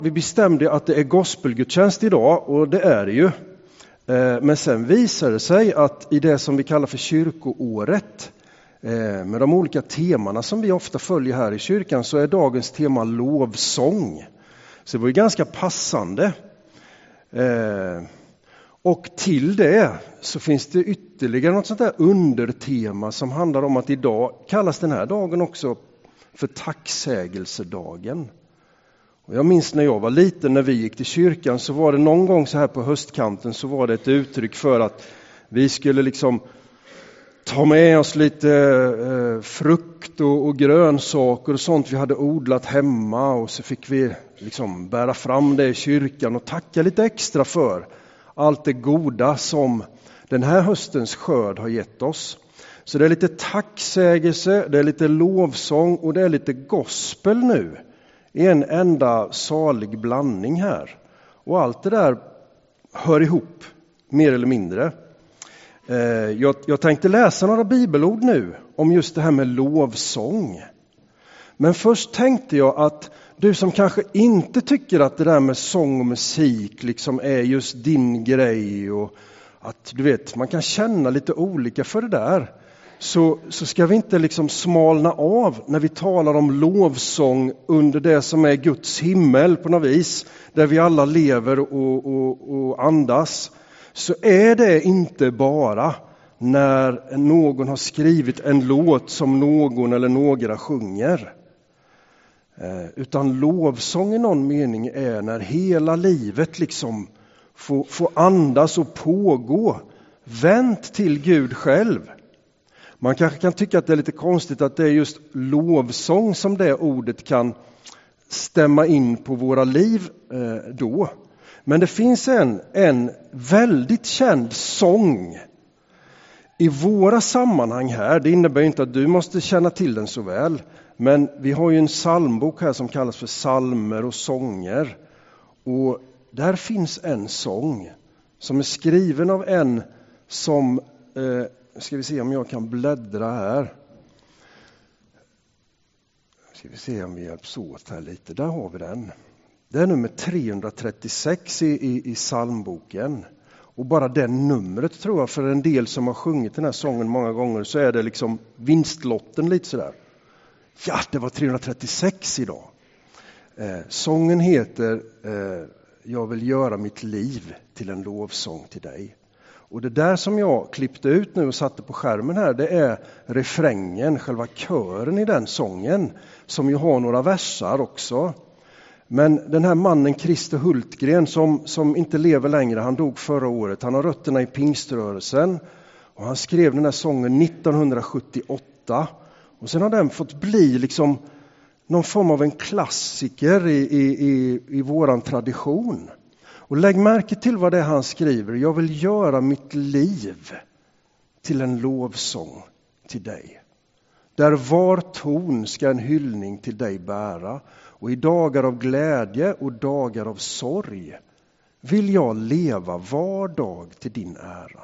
vi bestämde att det är gospelgudstjänst idag, och det är det ju. Men sen visar det sig att i det som vi kallar för kyrkoåret, med de olika temana som vi ofta följer här i kyrkan, så är dagens tema lovsång. Så det var ju ganska passande. Och till det så finns det ytterligare något sånt där undertema som handlar om att idag kallas den här dagen också för tacksägelsedagen. Och jag minns när jag var liten, när vi gick till kyrkan, så var det någon gång så här på höstkanten, så var det ett uttryck för att vi skulle liksom ta med oss lite frukt och grönsaker och sånt vi hade odlat hemma, och så fick vi liksom bära fram det i kyrkan och tacka lite extra för allt det goda som den här höstens skörd har gett oss. Så det är lite tacksägelse, det är lite lovsång och det är lite gospel nu. I en enda salig blandning här. Och allt det där hör ihop, mer eller mindre. Jag tänkte läsa några bibelord nu om just det här med lovsång. Men först tänkte jag att du som kanske inte tycker att det där med sång och musik liksom är just din grej, och att du vet, man kan känna lite olika för det där, så ska vi inte liksom smalna av när vi talar om lovsång under det som är Guds himmel på något vis, där vi alla lever och andas. Så är det inte bara när någon har skrivit en låt som någon eller några sjunger. Utan lovsång i någon mening är när hela livet liksom får andas och pågå, vänt till Gud själv. Man kanske kan tycka att det är lite konstigt att det är just lovsång som det ordet kan stämma in på våra liv då. Men det finns en väldigt känd sång i våra sammanhang här. Det innebär inte att du måste känna till den så väl. Men vi har ju en psalmbok här som kallas för psalmer och sånger. Och där finns en sång som är skriven av en som... ska vi se om jag kan bläddra här. Ska vi se om vi hjälps åt här lite. Där har vi den. Det är nummer 336 i psalmboken. Och bara det numret tror jag, för en del som har sjungit den här sången många gånger, så är det liksom vinstlotten lite sådär. Ja, det var 336 idag. Sången heter Jag vill göra mitt liv till en lovsång till dig. Och det där som jag klippte ut nu och satte på skärmen här, det är refrängen, själva kören i den sången, som ju har några versar också. Men den här mannen Christer Hultgren som inte lever längre, han dog förra året. Han har rötterna i pingströrelsen och han skrev den här sången 1978. Och sen har den fått bli liksom någon form av en klassiker i våran tradition. Och lägg märke till vad det är han skriver. Jag vill göra mitt liv till en lovsång till dig. Där var ton ska en hyllning till dig bära. Och i dagar av glädje och dagar av sorg vill jag leva var dag till din ära.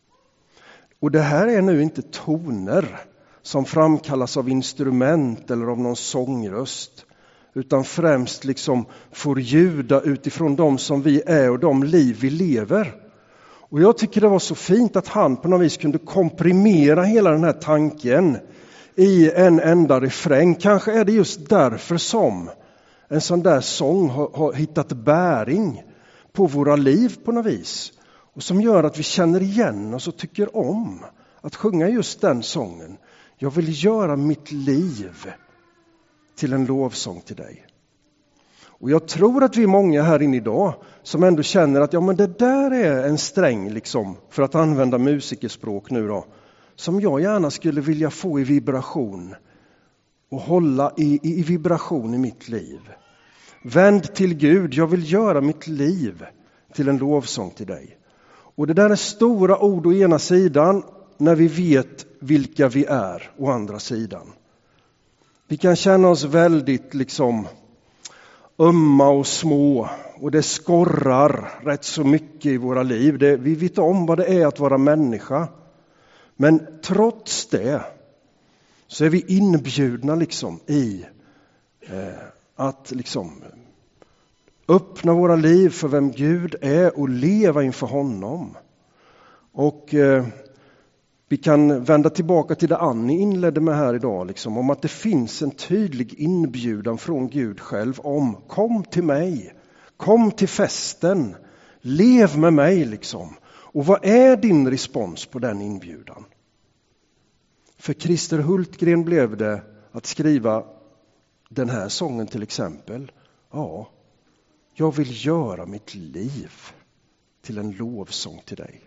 Och det här är nu inte toner som framkallas av instrument eller av någon sångröst, utan främst liksom får ljuda utifrån de som vi är och de liv vi lever. Och jag tycker det var så fint att han på något vis kunde komprimera hela den här tanken i en enda refräng. Kanske är det just därför som en sån där sång har hittat bäring på våra liv på något vis. Och som gör att vi känner igen oss och tycker om att sjunga just den sången. Jag vill göra mitt liv till en lovsång till dig. Och jag tror att vi är många här inne idag som ändå känner att ja, men det där är en sträng, liksom, för att använda musikerspråk nu då, som jag gärna skulle vilja få i vibration och hålla i vibration i mitt liv. Vänd till Gud, jag vill göra mitt liv till en lovsång till dig. Och det där är stora ord å ena sidan, när vi vet vilka vi är å andra sidan. Vi kan känna oss väldigt liksom ömma och små, och det skorrar rätt så mycket i våra liv. Vi vet om vad det är att vara människa. Men trots det så är vi inbjudna liksom i att liksom öppna våra liv för vem Gud är och leva inför honom. Och vi kan vända tillbaka till det Annie inledde med här idag, liksom, om att det finns en tydlig inbjudan från Gud själv om kom till mig, kom till festen, lev med mig liksom. Och vad är din respons på den inbjudan? För Christer Hultgren blev det att skriva den här sången till exempel. Ja, jag vill göra mitt liv till en lovsång till dig.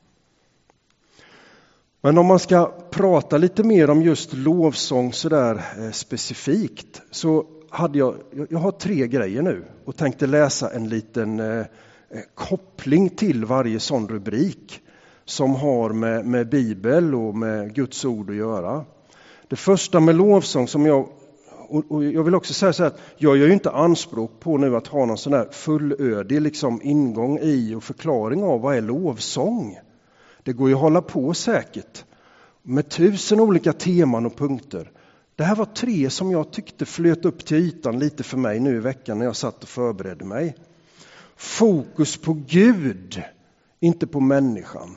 Men om man ska prata lite mer om just lovsång så där specifikt, så hade jag har 3 grejer nu och tänkte läsa en liten koppling till varje sån rubrik som har med Bibel och med Guds ord att göra. Det första med lovsång som och jag vill också säga så här att jag gör ju inte anspråk på nu att ha någon sån här fullödig liksom ingång i och förklaring av vad är lovsång. Det går ju att hålla på säkert med 1000 olika teman och punkter. Det här var 3 som jag tyckte flöt upp till ytan lite för mig nu i veckan när jag satt och förberedde mig. Fokus på Gud, inte på människan.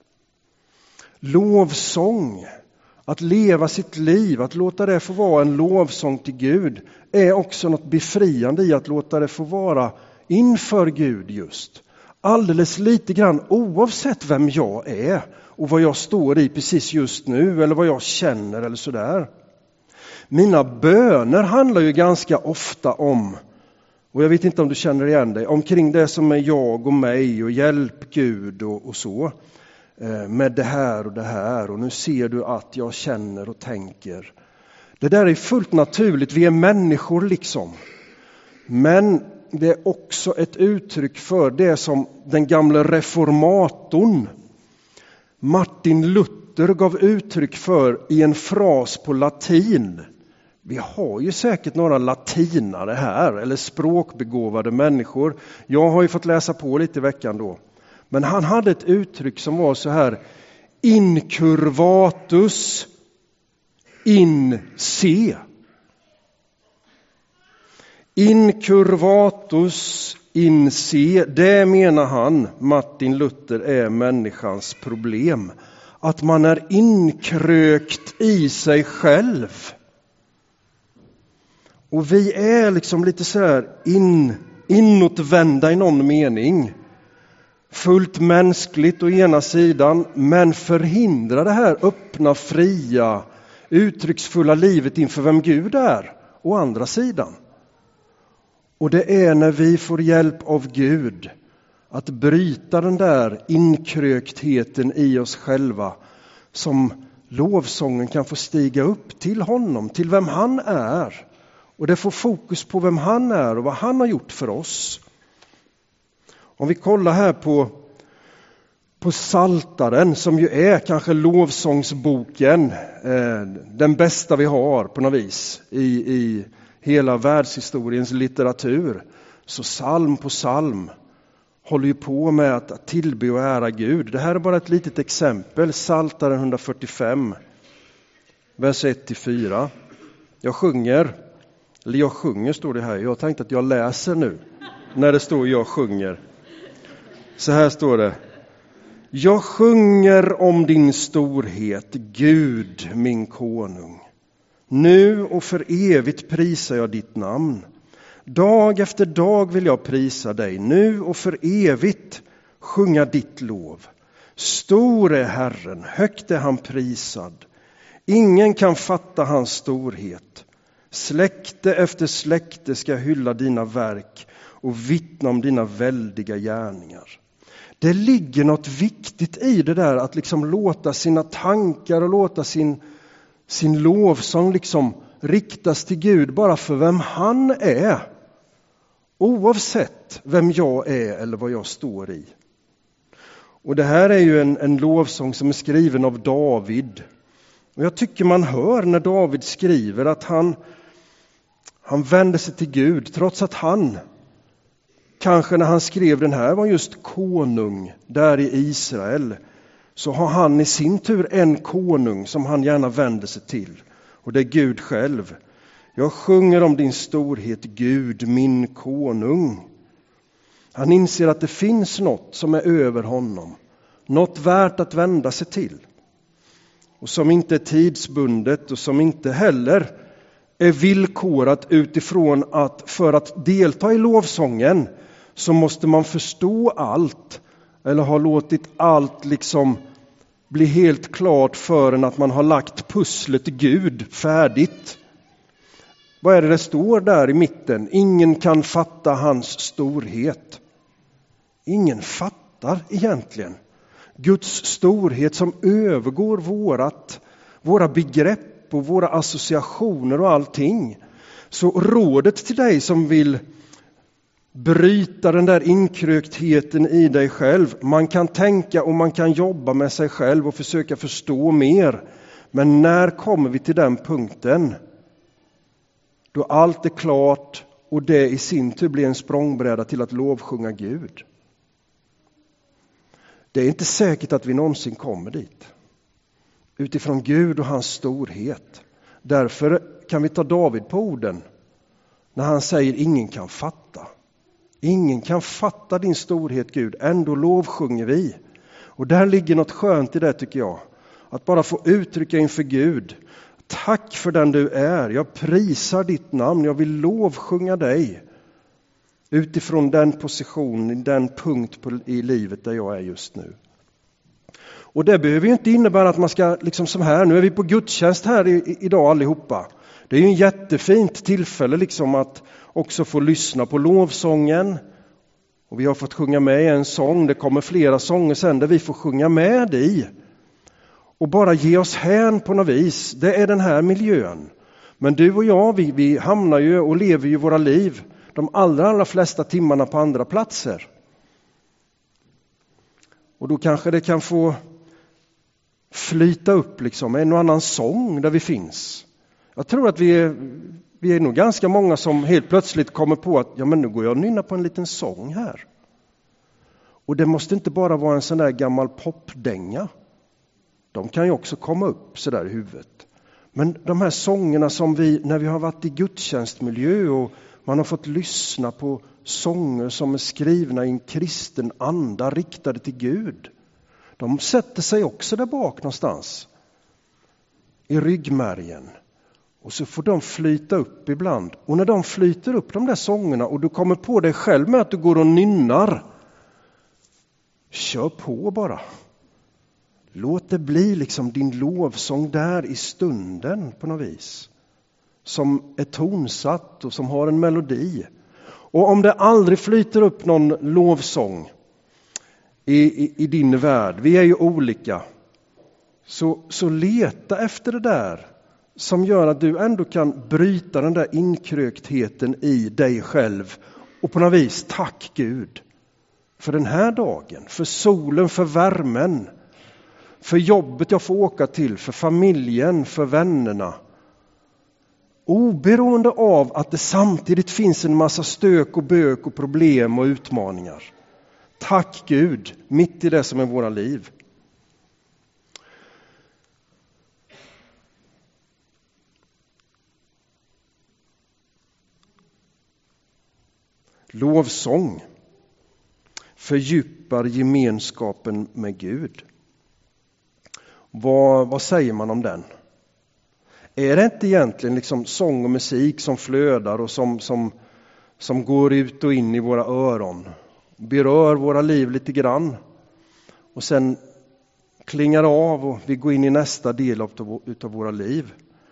Lovsång, att leva sitt liv, att låta det få vara en lovsång till Gud, är också något befriande i att låta det få vara inför Gud just. Alldeles lite grann oavsett vem jag är och vad jag står i precis just nu eller vad jag känner eller sådär. Mina böner handlar ju ganska ofta om, och jag vet inte om du känner igen dig, omkring det som är jag och mig och hjälp Gud och så. Med det här och nu ser du att jag känner och tänker. Det där är fullt naturligt, vi är människor liksom. Men det är också ett uttryck för det som den gamla reformatorn Martin Luther gav uttryck för i en fras på latin. Vi har ju säkert några latinare här eller språkbegåvade människor. Jag har ju fått läsa på lite i veckan då. Men han hade ett uttryck som var så här: incurvatus in se. Incurvatus in se, det menar han, Martin Luther, är människans problem. Att man är inkrökt i sig själv. Och vi är liksom lite så här inåtvända i någon mening. Fullt mänskligt å ena sidan, men förhindrar det här öppna, fria, uttrycksfulla livet inför vem Gud är å andra sidan. Och det är när vi får hjälp av Gud att bryta den där inkröktheten i oss själva som lovsången kan få stiga upp till honom, till vem han är. Och det får fokus på vem han är och vad han har gjort för oss. Om vi kollar här på Psaltaren som ju är kanske lovsångsboken, den bästa vi har på något vis i hela världshistoriens litteratur. Så psalm på psalm håller ju på med att tillbe och ära Gud. Det här är bara ett litet exempel. Psaltaren 145, vers 1-4. Jag sjunger står det här. Jag tänkte att jag läser nu när det står jag sjunger. Så här står det: jag sjunger om din storhet, Gud min konung. Nu och för evigt prisar jag ditt namn. Dag efter dag vill jag prisa dig. Nu och för evigt sjunga ditt lov. Stor är Herren, högt är han prisad. Ingen kan fatta hans storhet. Släkte efter släkte ska hylla dina verk och vittna om dina väldiga gärningar. Det ligger något viktigt i det där att liksom låta sina tankar och låta sin lovsång liksom riktas till Gud bara för vem han är. Oavsett vem jag är eller vad jag står i. Och det här är ju en lovsång som är skriven av David. Och jag tycker man hör när David skriver att han vänder sig till Gud trots att han kanske när han skrev den här var just konung där i Israel. Så har han i sin tur en konung som han gärna vänder sig till. Och det är Gud själv. Jag sjunger om din storhet, Gud min konung. Han inser att det finns något som är över honom. Något värt att vända sig till. Och som inte är tidsbundet och som inte heller är villkorat utifrån att för att delta i lovsången så måste man förstå allt. Eller ha låtit allt liksom bli helt klart förrän att man har lagt pusslet Gud färdigt. Vad är det står där i mitten? Ingen kan fatta hans storhet. Ingen fattar egentligen Guds storhet som övergår våra begrepp och våra associationer och allting. Så rådet till dig som vill bryta den där inkröktheten i dig själv. Man kan tänka och man kan jobba med sig själv och försöka förstå mer. Men när kommer vi till den punkten då allt är klart och det i sin tur blir en språngbräda till att lovsjunga Gud? Det är inte säkert att vi någonsin kommer dit. Utifrån Gud och hans storhet. Därför kan vi ta David på orden när han säger ingen kan fatta. Ingen kan fatta din storhet, Gud. Ändå lovsjunger vi. Och där ligger något skönt i det, tycker jag. Att bara få uttrycka inför Gud. Tack för den du är. Jag prisar ditt namn. Jag vill lovsjunga dig. Utifrån den position, den punkt i livet där jag är just nu. Och det behöver ju inte innebära att man ska, liksom som här, nu är vi på gudstjänst här idag allihopa. Det är ju en jättefint tillfälle liksom att också få lyssna på lovsången. Och vi har fått sjunga med i en sång. Det kommer flera sånger sen där vi får sjunga med i. Och bara ge oss hän på något vis. Det är den här miljön. Men du och jag, vi hamnar ju och lever ju våra liv de allra flesta timmarna på andra platser. Och då kanske det kan få flyta upp liksom en och annan sång där vi finns. Jag tror att vi är nog ganska många som helt plötsligt kommer på att ja, men nu går jag och nynnar på en liten sång här. Och det måste inte bara vara en sån där gammal popdänga. De kan ju också komma upp så där i huvudet. Men de här sångerna som vi, när vi har varit i gudstjänstmiljö och man har fått lyssna på sånger som är skrivna i en kristen anda riktade till Gud. De sätter sig också där bak någonstans. I ryggmärgen. Och så får de flyta upp ibland. Och när de flyter upp de där sångerna och du kommer på dig själv med att du går och nynnar. Kör på bara. Låt det bli liksom din lovsång där i stunden på något vis. Som är tonsatt och som har en melodi. Och om det aldrig flyter upp någon lovsång i din värld, vi är ju olika. Så leta efter det där som gör att du ändå kan bryta den där inkröktheten i dig själv. Och på något vis, tack Gud för den här dagen, för solen, för värmen, för jobbet jag får åka till, för familjen, för vännerna. Oberoende av att det samtidigt finns en massa stök och bök och problem och utmaningar. Tack Gud, mitt i det som är våra liv. Lovsång fördjupar gemenskapen med Gud. Vad säger man om den? Är det inte egentligen liksom sång och musik som flödar och som går ut och in i våra öron? Berör våra liv lite grann. Och sen klingar av och vi går in i nästa del utav våra liv.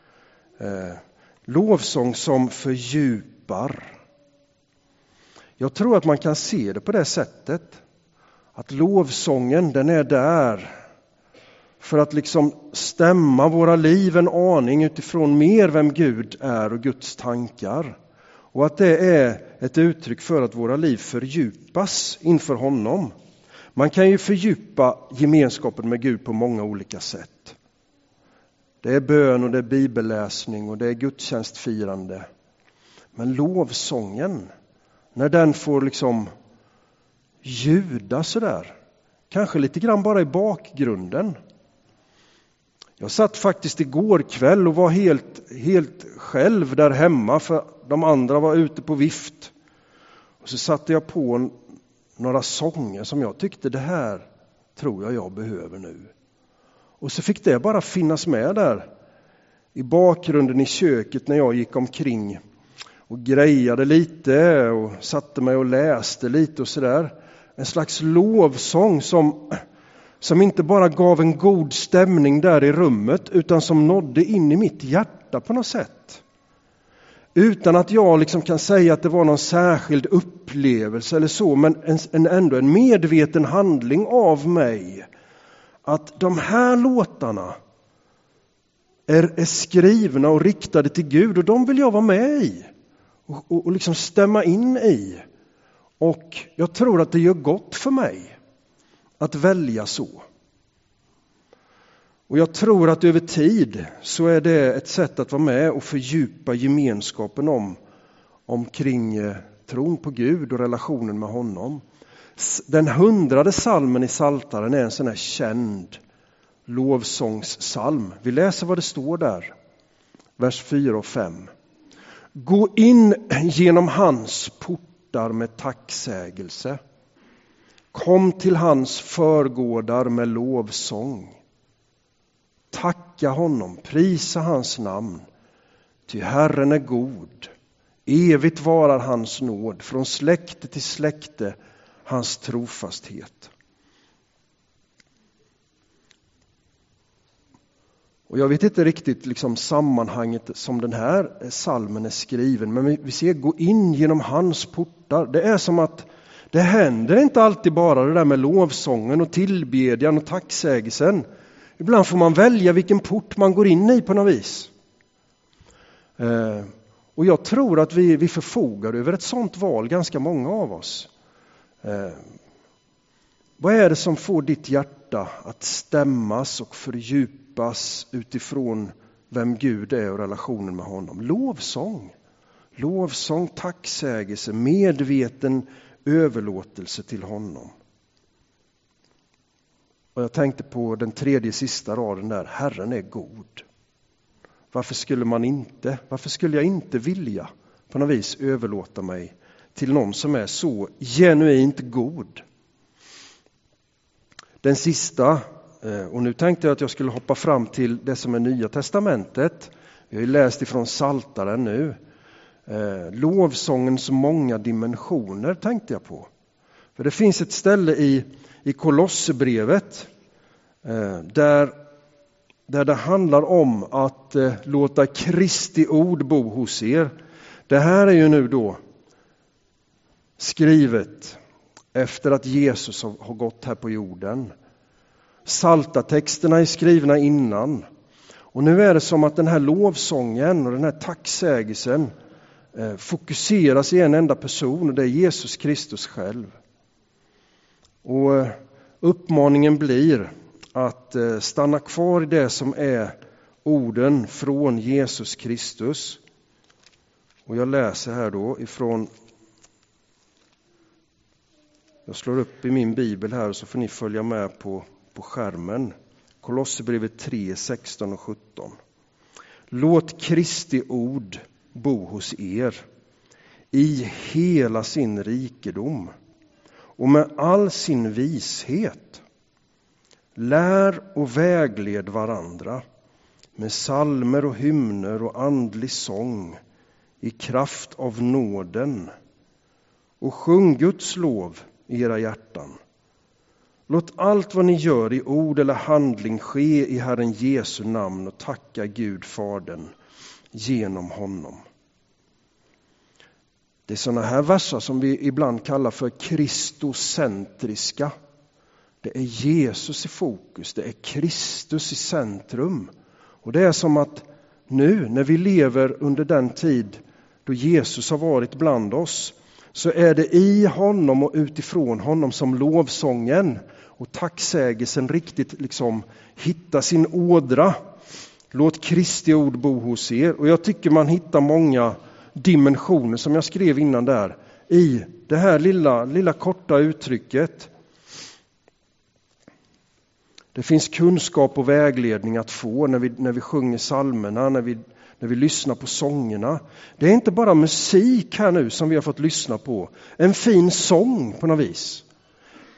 Lovsång som fördjupar. Jag tror att man kan se det på det sättet. Att lovsången, den är där. För att liksom stämma våra liv en aning utifrån mer vem Gud är och Guds tankar. Och att det är ett uttryck för att våra liv fördjupas inför honom. Man kan ju fördjupa gemenskapen med Gud på många olika sätt. Det är bön och det är bibelläsning och det är gudstjänstfirande. Men lovsången, när den får liksom ljuda sådär, kanske lite grann bara i bakgrunden. Jag satt faktiskt igår kväll och var helt själv där hemma för de andra var ute på vift. Och så satte jag på några sånger som jag tyckte det här tror jag behöver nu. Och så fick det bara finnas med där i bakgrunden i köket när jag gick omkring och grejade lite och satte mig och läste lite och sådär. En slags lovsång som inte bara gav en god stämning där i rummet utan som nådde in i mitt hjärta på något sätt. Utan att jag liksom kan säga att det var någon särskild upplevelse eller så, men ändå en medveten handling av mig. Att de här låtarna är skrivna och riktade till Gud och de vill jag vara med i och liksom stämma in i. Och jag tror att det gör gott för mig att välja så. Och jag tror att över tid så är det ett sätt att vara med och fördjupa gemenskapen omkring tron på Gud och relationen med honom. Den 100:e psalmen i Psaltaren är en sån här känd lovsångssalm. Vi läser vad det står där. Vers 4 och 5. Gå in genom hans portar med tacksägelse. Kom till hans förgårdar med lovsång. Tacka honom, prisa hans namn. Ty Herren är god. Evigt varar hans nåd, från släkte till släkte hans trofasthet. Och jag vet inte riktigt liksom sammanhanget som den här salmen är skriven, men vi ser gå in genom hans portar. Det är som att det händer inte alltid bara det där med lovsången och tillbedjan och tacksägelsen. Ibland får man välja vilken port man går in i på något vis. Och jag tror att vi förfogar över ett sånt val, ganska många av oss. Vad är det som får ditt hjärta att stämmas och fördjupas utifrån vem Gud är och relationen med honom? Lovsång, tacksägelse, medveten överlåtelse till honom. Och jag tänkte på den tredje sista raden där, Herren är god. Varför skulle jag inte vilja på något vis överlåta mig till någon som är så genuint god? Den sista, och nu tänkte jag att jag skulle hoppa fram till det som är Nya testamentet. Vi har ju läst ifrån Psaltaren nu. Lovsångens många dimensioner tänkte jag på. För det finns ett ställe i Kolosserbrevet där det handlar om att låta Kristi ord bo hos er. Det här är ju nu då skrivet efter att Jesus har gått här på jorden. Psaltartexterna är skrivna innan. Och nu är det som att den här lovsången och den här tacksägelsen fokuseras i en enda person, och det är Jesus Kristus själv. Och uppmaningen blir att stanna kvar i det som är orden från Jesus Kristus. Och jag läser här då ifrån, jag slår upp i min bibel här så får ni följa med på skärmen. Kolosserbrevet 3, 16 och 17. Låt Kristi ord bo hos er i hela sin rikedom och med all sin vishet. Lär och vägled varandra med psalmer och hymner och andlig sång i kraft av nåden, och sjung Guds lov i era hjärtan. Låt allt vad ni gör i ord eller handling ske i Herren Jesu namn, och tacka Gud Fadern genom honom. Det är sådana här verser som vi ibland kallar för kristocentriska. Det är Jesus i fokus, det är Kristus i centrum. Och det är som att nu när vi lever under den tid då Jesus har varit bland oss, så är det i honom och utifrån honom som lovsången och tacksägelsen riktigt liksom hittar sin ådra. Låt Kristi ord bo hos er. Och jag tycker man hittar många dimensioner, som jag skrev innan där, i det här lilla korta uttrycket. Det finns kunskap och vägledning att få när vi sjunger psalmerna, när vi lyssnar på sångerna. Det är inte bara musik här nu som vi har fått lyssna på. En fin sång på något vis.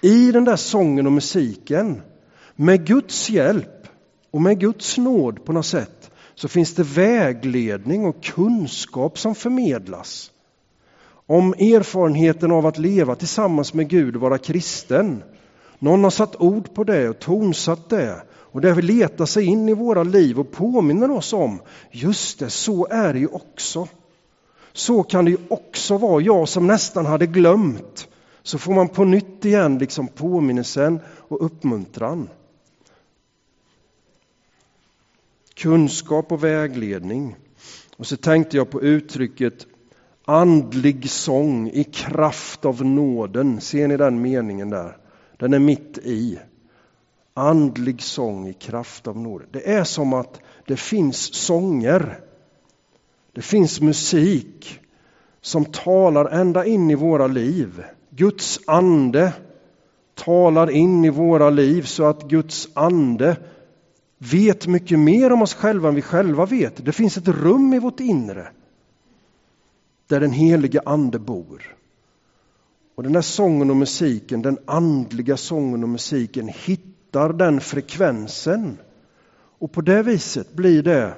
i den där sången och musiken, med Guds hjälp och med Guds nåd på något sätt, så finns det vägledning och kunskap som förmedlas om erfarenheten av att leva tillsammans med Gud och vara kristen. Någon har satt ord på det och tonsatt det, och det vill leta sig in i våra liv och påminner oss om, just det, så är det ju också. Så kan det ju också vara. Jag som nästan hade glömt, så får man på nytt igen liksom påminnelsen och uppmuntran. Kunskap och vägledning. Och så tänkte jag på uttrycket andlig sång i kraft av nåden. Ser ni den meningen där? Den är mitt i. Andlig sång i kraft av nåden. Det är som att det finns sånger. Det finns musik som talar ända in i våra liv. Guds ande talar in i våra liv så att Guds ande vet mycket mer om oss själva än vi själva vet. Det finns ett rum i vårt inre där den helige ande bor. Och den här sången och musiken, den andliga sången och musiken, hittar den frekvensen. Och på det viset blir det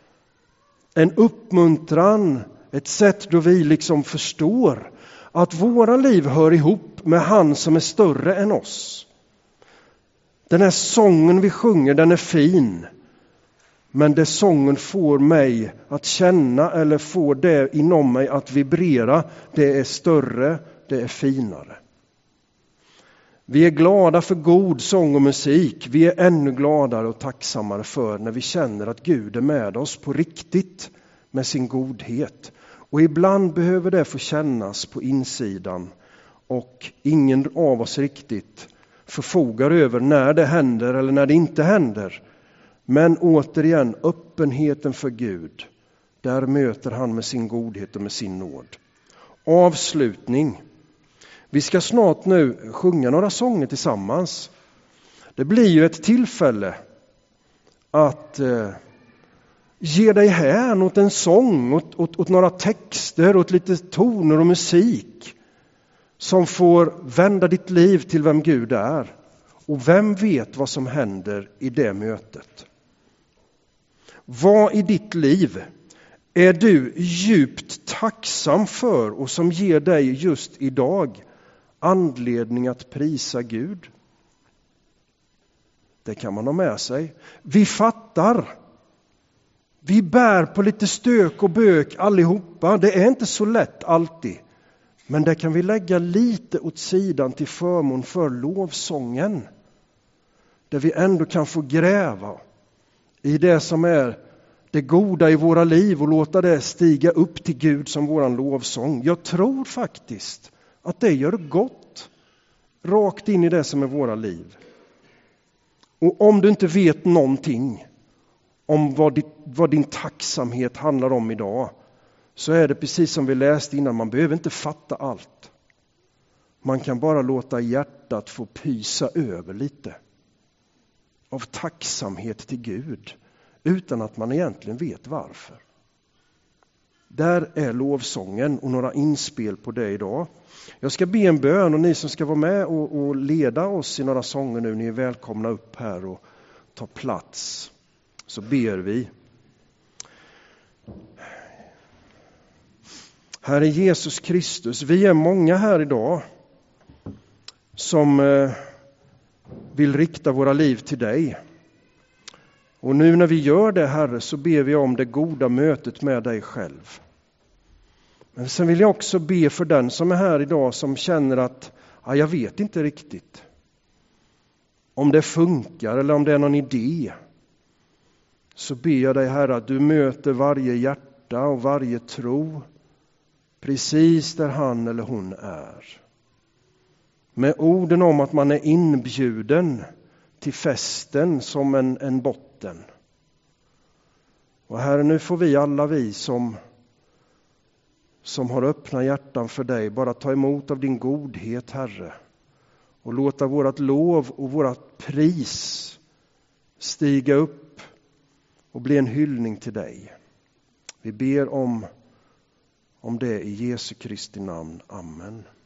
en uppmuntran, ett sätt då vi liksom förstår att våra liv hör ihop med han som är större än oss. Den här sången vi sjunger, den är fin. Men det sången får mig att känna eller får det inom mig att vibrera, det är större, det är finare. Vi är glada för god sång och musik. Vi är ännu gladare och tacksammare för när vi känner att Gud är med oss på riktigt med sin godhet. Och ibland behöver det få kännas på insidan, och ingen av oss riktigt förfogar över när det händer eller när det inte händer. Men återigen, öppenheten för Gud, där möter han med sin godhet och med sin nåd. Avslutning. Vi ska snart nu sjunga några sånger tillsammans. Det blir ju ett tillfälle att ge dig hän åt en sång, åt några texter, åt lite toner och musik som får vända ditt liv till vem Gud är. Och vem vet vad som händer i det mötet? Vad i ditt liv är du djupt tacksam för och som ger dig just idag anledning att prisa Gud? Det kan man ha med sig. Vi fattar. Vi bär på lite stök och bök allihopa. Det är inte så lätt alltid. Men det kan vi lägga lite åt sidan till förmån för lovsången. Där vi ändå kan få gräva i det som är det goda i våra liv och låta det stiga upp till Gud som våran lovsång. Jag tror faktiskt att det gör gott rakt in i det som är våra liv. Och om du inte vet någonting om vad din tacksamhet handlar om idag, så är det precis som vi läste innan, man behöver inte fatta allt. Man kan bara låta hjärtat få pysa över lite av tacksamhet till Gud utan att man egentligen vet varför. Där är lovsången och några inspel på det idag. Jag ska be en bön, och ni som ska vara med och leda oss i några sånger nu, ni är välkomna upp här och ta plats. Så ber vi. Herre Jesus Kristus, vi är många här idag som vill rikta våra liv till dig. Och nu när vi gör det, Herre, så ber vi om det goda mötet med dig själv. Men sen vill jag också be för den som är här idag som känner att jag vet inte riktigt om det funkar eller om det är någon idé. Så ber jag dig, Herre, att du möter varje hjärta och varje tro precis där han eller hon är. Med orden om att man är inbjuden till festen som en botten. Och Herre, nu får vi alla som har öppna hjärtan för dig bara ta emot av din godhet, Herre. Och låta vårat lov och vårat pris stiga upp och bli en hyllning till dig. Vi ber om det i Jesu Kristi namn. Amen.